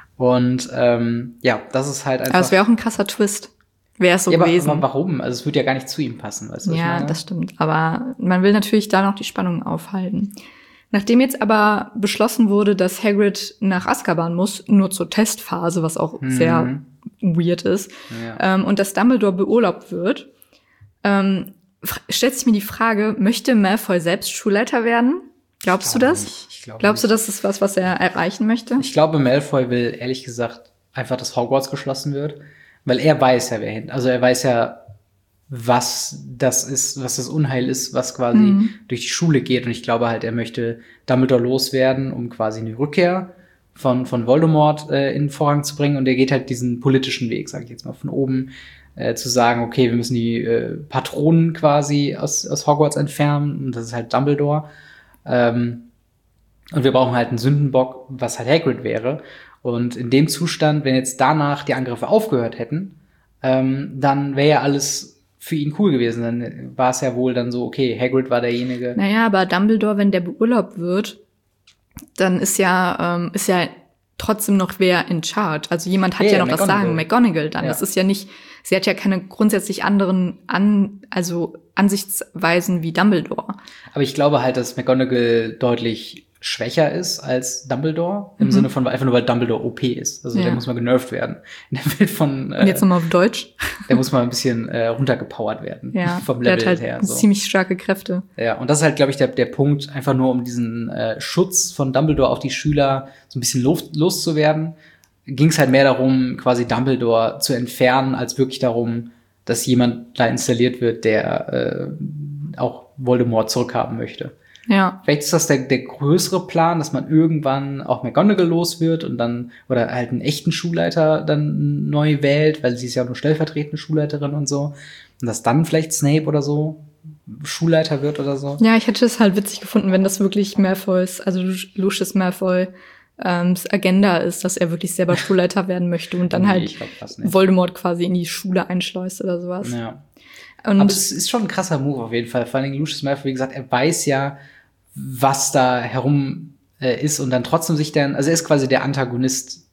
Und ähm, ja, das ist halt einfach. Aber es wäre auch ein krasser Twist. Wäre es so ja, aber, gewesen. aber warum? Also es würde ja gar nicht zu ihm passen, weißt du? was ich Ja, meine? das stimmt. Aber man will natürlich da noch die Spannung aufhalten. Nachdem jetzt aber beschlossen wurde, dass Hagrid nach Azkaban muss, nur zur Testphase, was auch Mhm. sehr weird ist, Ja. ähm, und dass Dumbledore beurlaubt wird, ähm, f- stellt sich mir die Frage, möchte Malfoy selbst Schulleiter werden? Glaubst du glaube das? nicht. Ich glaube Glaubst du, nicht. das ist was, was er erreichen möchte? Ich glaube, Malfoy will ehrlich gesagt einfach, dass Hogwarts geschlossen wird, weil er weiß ja, wer hin. Also er weiß ja, was das ist, was das Unheil ist, was quasi Mhm. durch die Schule geht. Und ich glaube halt, er möchte Dumbledore loswerden, um quasi eine Rückkehr von, von Voldemort äh, in den Vorrang zu bringen. Und er geht halt diesen politischen Weg, sage ich jetzt mal, von oben äh, zu sagen, okay, wir müssen die äh, Patronen quasi aus, aus Hogwarts entfernen. Und das ist halt Dumbledore. Ähm, und wir brauchen halt einen Sündenbock, was halt Hagrid wäre. Und in dem Zustand, wenn jetzt danach die Angriffe aufgehört hätten, ähm, dann wäre ja alles für ihn cool gewesen. Dann war es ja wohl dann so, okay, Hagrid war derjenige. Naja, aber Dumbledore, wenn der beurlaubt wird, dann ist ja, ähm, ist ja trotzdem noch wer in charge. Also jemand hat Ja, ja, ja, noch das McGonagall. Sagen, McGonagall dann. Ja. Das ist ja nicht, sie hat ja keine grundsätzlich anderen an, also Ansichtsweisen wie Dumbledore. Aber ich glaube halt, dass McGonagall deutlich schwächer ist als Dumbledore. Im Mhm. Sinne von, einfach nur weil Dumbledore O P ist. Also Ja. der muss mal genervt werden. In der Welt von, Und jetzt äh, nochmal auf Deutsch. der muss mal ein bisschen äh, runtergepowert werden. Ja, Vom der Level hat halt her. So. ziemlich starke Kräfte. Ja, und das ist halt, glaube ich, der, der Punkt, einfach nur um diesen äh, Schutz von Dumbledore auf die Schüler so ein bisschen los, loszuwerden, ging es halt mehr darum, quasi Dumbledore zu entfernen, als wirklich darum, dass jemand da installiert wird, der äh, auch Voldemort zurückhaben möchte. Ja. Vielleicht ist das der, der größere Plan, dass man irgendwann auch McGonagall los wird und dann, oder halt einen echten Schulleiter dann neu wählt, weil sie ist ja nur stellvertretende Schulleiterin und so. Und dass dann vielleicht Snape oder so Schulleiter wird oder so. Ja, ich hätte es halt witzig gefunden, wenn das wirklich Malfoys, also Lucius Malfoy, ähm, Agenda ist, dass er wirklich selber Schulleiter werden möchte und dann Nee, halt ich glaub fast nicht. Voldemort quasi in die Schule einschleust oder sowas. Ja. Und Aber es ist schon ein krasser Move auf jeden Fall. Vor allem Lucius Malfoy, wie gesagt, er weiß ja, was da herum äh, ist und dann trotzdem sich dann, also er ist quasi der Antagonist,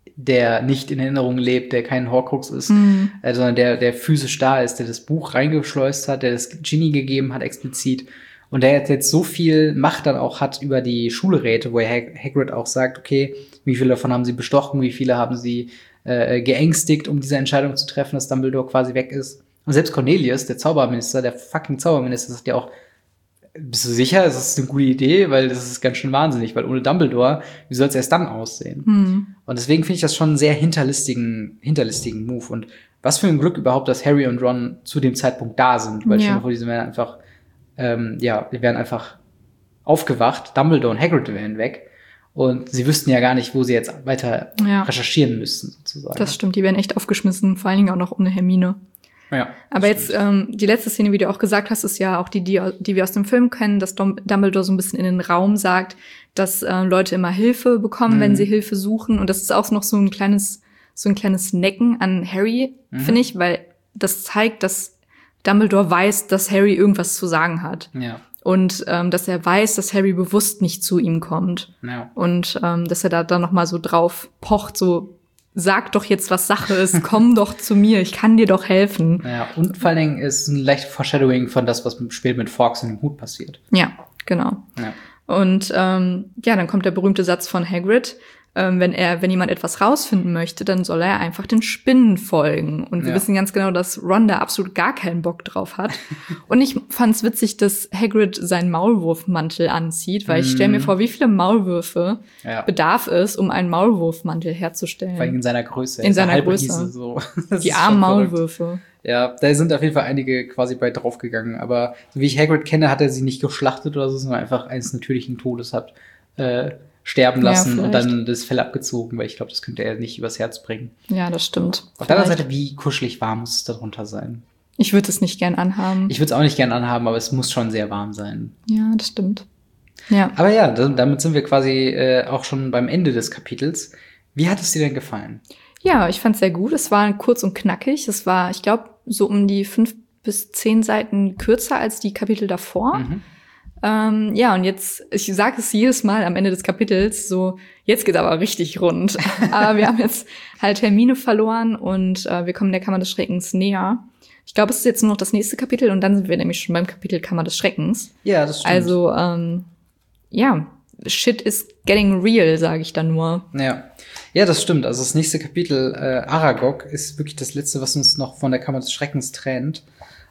der nicht in Erinnerung lebt, der kein Horcrux ist, Mhm. äh, sondern der, der physisch da ist, der das Buch reingeschleust hat, der das Ginny gegeben hat explizit und der jetzt so viel Macht dann auch hat über die Schulräte, wo Hag- Hagrid auch sagt, okay, wie viele davon haben sie bestochen, wie viele haben sie äh, geängstigt, um diese Entscheidung zu treffen, dass Dumbledore quasi weg ist. Und selbst Cornelius, der Zauberminister, der fucking Zauberminister, sagt ja auch, bist du sicher, es ist eine gute Idee, weil das ist ganz schön wahnsinnig, weil ohne Dumbledore, wie soll es erst dann aussehen? Mhm. Und deswegen finde ich das schon einen sehr hinterlistigen, hinterlistigen Move. Und was für ein Glück überhaupt, dass Harry und Ron zu dem Zeitpunkt da sind, weil Ja. stell dir vor, die wären einfach, ähm, ja, die wären einfach aufgewacht, Dumbledore und Hagrid wären weg. Und sie wüssten ja gar nicht, wo sie jetzt weiter Ja. recherchieren müssten, sozusagen. Das stimmt, die werden echt aufgeschmissen, vor allen Dingen auch noch ohne Hermine. Ja, Aber jetzt, ähm, die letzte Szene, wie du auch gesagt hast, ist ja auch die, die, die wir aus dem Film kennen, dass Dom- Dumbledore so ein bisschen in den Raum sagt, dass äh, Leute immer Hilfe bekommen, Mhm. wenn sie Hilfe suchen. Und das ist auch noch so ein kleines, so ein kleines Necken an Harry, Mhm. finde ich, weil das zeigt, dass Dumbledore weiß, dass Harry irgendwas zu sagen hat. ja, Und ähm, dass er weiß, dass Harry bewusst nicht zu ihm kommt. ja. Und ähm, dass er da dann noch mal so drauf pocht, so, sag doch jetzt, was Sache ist, komm doch zu mir, ich kann dir doch helfen. Ja, und vor allen Dingen ist ein leichtes Foreshadowing von das, was später mit Fawkes in dem Hut passiert. Ja, genau. Ja. Und ähm, ja, dann kommt der berühmte Satz von Hagrid, ähm, wenn er, wenn jemand etwas rausfinden möchte, dann soll er einfach den Spinnen folgen. Und wir Ja. wissen ganz genau, dass Ron da absolut gar keinen Bock drauf hat. Und ich fand's witzig, dass Hagrid seinen Maulwurfmantel anzieht, weil ich stelle mir Mhm. vor, wie viele Maulwürfe Ja. bedarf es, um einen Maulwurfmantel herzustellen. Vor allem in seiner Größe. In Er ist seiner eine halbe Größe. Riese, so. Das Die ist armen schon verrückt. Maulwürfe. Ja, da sind auf jeden Fall einige quasi bei draufgegangen. Aber so wie ich Hagrid kenne, hat er sie nicht geschlachtet oder so, sondern einfach eines natürlichen Todes hat äh, sterben Ja, lassen und vielleicht. dann das Fell abgezogen, weil ich glaube, das könnte er nicht übers Herz bringen. Ja, das stimmt. Auf der anderen Vielleicht. Seite, wie kuschelig warm muss es darunter sein? Ich würde es nicht gern anhaben. Ich würde es auch nicht gern anhaben, aber es muss schon sehr warm sein. Ja, das stimmt. Ja. Aber ja, da- damit sind wir quasi äh, auch schon beim Ende des Kapitels. Wie hat es dir denn gefallen? Ja, ich fand's sehr gut. Es war kurz und knackig. Es war, ich glaube, so um die fünf bis zehn Seiten kürzer als die Kapitel davor. Mhm. Ähm, ja, und jetzt, ich sage es jedes Mal am Ende des Kapitels, so, jetzt geht's aber richtig rund. Aber wir haben jetzt halt Hermine verloren und äh, wir kommen der Kammer des Schreckens näher. Ich glaube, es ist jetzt nur noch das nächste Kapitel und dann sind wir nämlich schon beim Kapitel Kammer des Schreckens. Ja, das stimmt. Also, ähm, ja, shit is getting real, sage ich dann nur. Ja. Ja, das stimmt. Also das nächste Kapitel, äh, Aragog, ist wirklich das letzte, was uns noch von der Kammer des Schreckens trennt.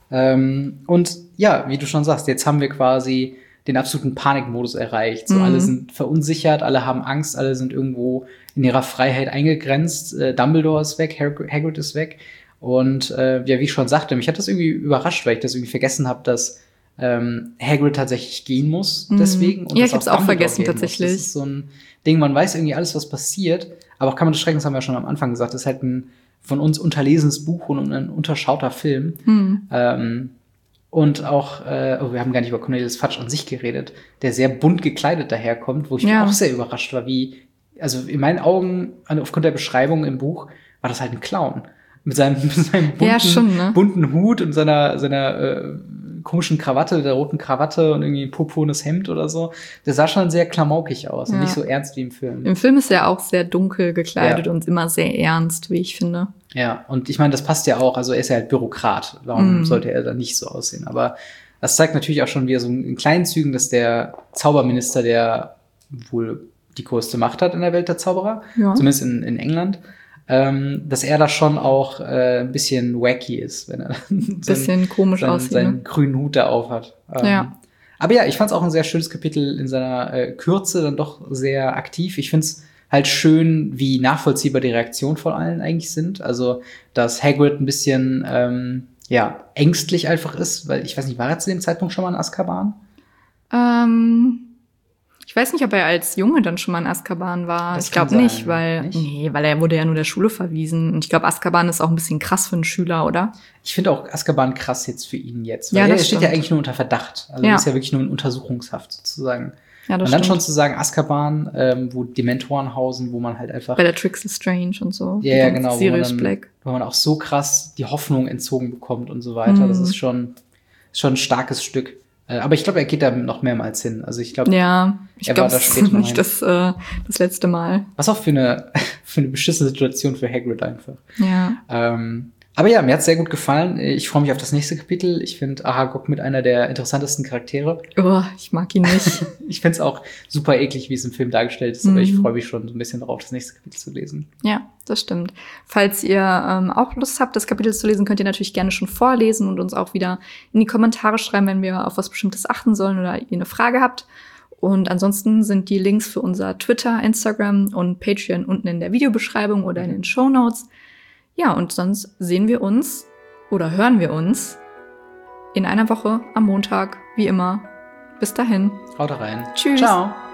Ähm, und ja, wie du schon sagst, jetzt haben wir quasi den absoluten Panikmodus erreicht. So, Mhm. alle sind verunsichert, alle haben Angst, alle sind irgendwo in ihrer Freiheit eingegrenzt. Äh, Dumbledore ist weg, Hag- Hagrid ist weg. Und äh, ja, wie ich schon sagte, mich hat das irgendwie überrascht, weil ich das irgendwie vergessen habe, dass ähm, Hagrid tatsächlich gehen muss Mhm. deswegen. Und Ja, dass ich hab's auch Dumbledore vergessen, gehen muss. tatsächlich. Das ist so ein Ding, man weiß irgendwie alles, was passiert. Aber auch Kammer des Schreckens haben wir ja schon am Anfang gesagt, ist halt ein von uns unterlesenes Buch und ein unterschauter Film. Hm. Ähm, und auch, äh, oh, wir haben gar nicht über Cornelius Fudge an sich geredet, der sehr bunt gekleidet daherkommt, wo ich Ja. auch sehr überrascht war, wie, also in meinen Augen, aufgrund der Beschreibung im Buch, war das halt ein Clown. Mit seinem, mit seinem bunten, Ja, schon, ne? bunten Hut und seiner, seiner äh, komischen Krawatte, der roten Krawatte und irgendwie ein purpurnes Hemd oder so. Der sah schon sehr klamaukig aus und Ja. nicht so ernst wie im Film. Im Film ist er auch sehr dunkel gekleidet Ja. und immer sehr ernst, wie ich finde. Ja, und ich meine, das passt ja auch. Also er ist ja halt Bürokrat. Warum Mhm. sollte er dann nicht so aussehen? Aber das zeigt natürlich auch schon wieder so in kleinen Zügen, dass der Zauberminister, der wohl die größte Macht hat in der Welt der Zauberer, Ja. zumindest in, in England, ähm, dass er da schon auch äh, ein bisschen wacky ist, wenn er dann Bisschen komisch seinen, aussieht. seinen Ne? grünen Hut da auf hat. Ähm, Ja. Aber ja, ich fand es auch ein sehr schönes Kapitel in seiner äh, Kürze, dann doch sehr aktiv. Ich finde es halt schön, wie nachvollziehbar die Reaktionen von allen eigentlich sind. Also, dass Hagrid ein bisschen ähm, ja ängstlich einfach ist, weil ich weiß nicht, war er zu dem Zeitpunkt schon mal in Azkaban? Ähm, ich weiß nicht, ob er als Junge dann schon mal in Azkaban war. Das ich glaube kann nicht, sein. weil Nicht? nee, weil er wurde ja nur der Schule verwiesen. Und ich glaube, Azkaban ist auch ein bisschen krass für einen Schüler, oder? Ich finde auch Azkaban krass jetzt für ihn jetzt. Weil Ja, er das steht stimmt. ja eigentlich nur unter Verdacht. Also Ja. er ist ja wirklich nur in Untersuchungshaft sozusagen. Ja, das Und dann stimmt. schon zu sagen, Azkaban, ähm, wo Dementoren hausen, wo man halt einfach. Bei der Trix Strange und so. Ja, Die ja, ganze genau. Wo man, Sirius dann, Black. wo man auch so krass die Hoffnung entzogen bekommt und so weiter. Das Mhm. ist schon, ist schon ein starkes Stück. Äh, aber ich glaube, er geht da noch mehrmals hin. Also ich glaube, Ja, ich Er glaube, war da das ist später mal nicht das, äh, das letzte Mal. was auch für eine, für eine beschissene Situation für Hagrid einfach. Ja. Ähm, aber ja, mir hat's sehr gut gefallen. Ich freue mich auf das nächste Kapitel. Ich finde Aragog mit einer der interessantesten Charaktere. Oh, ich mag ihn nicht. Ich find's auch super eklig, wie es im Film dargestellt ist, aber ich Mhm. freue mich schon so ein bisschen darauf, das nächste Kapitel zu lesen. Ja, das stimmt. Falls ihr ähm, auch Lust habt, das Kapitel zu lesen, könnt ihr natürlich gerne schon vorlesen und uns auch wieder in die Kommentare schreiben, wenn wir auf was Bestimmtes achten sollen oder ihr eine Frage habt. Und ansonsten sind die Links für unser Twitter, Instagram und Patreon unten in der Videobeschreibung oder in den Shownotes. Ja, und sonst sehen wir uns oder hören wir uns in einer Woche am Montag, wie immer. Bis dahin. Haut rein. Tschüss. Ciao.